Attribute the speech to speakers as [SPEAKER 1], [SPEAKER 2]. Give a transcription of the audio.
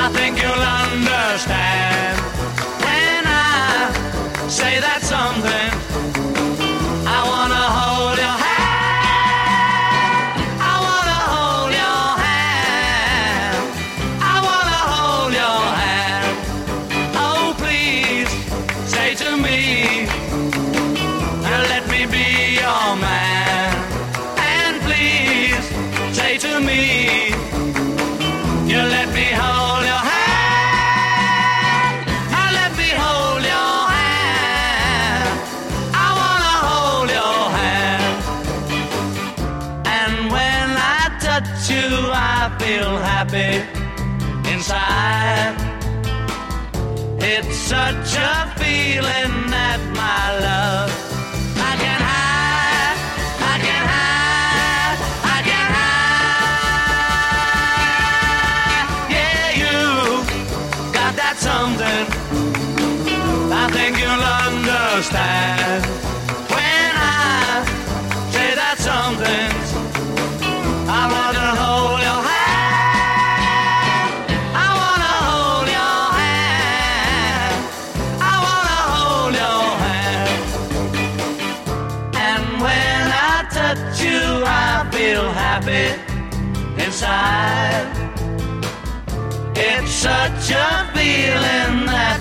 [SPEAKER 1] I think you'll understand when I say that something. I wanna hold your hand. I wanna hold your hand. I wanna hold your hand. Oh, please say to me, let me be your man. And please say to me, you let me hold your hand. Let me hold your hand. I wanna hold your hand. And when I touch you, I feel happy inside. It's such a feeling that my love I can hide, I can hide, I can hide. Yeah, you got that something. I think you'll understand when I say that something. I wanna hold your hand. I wanna hold your hand. I wanna hold your hand. And when I touch you, I feel happy inside. It's such a feeling that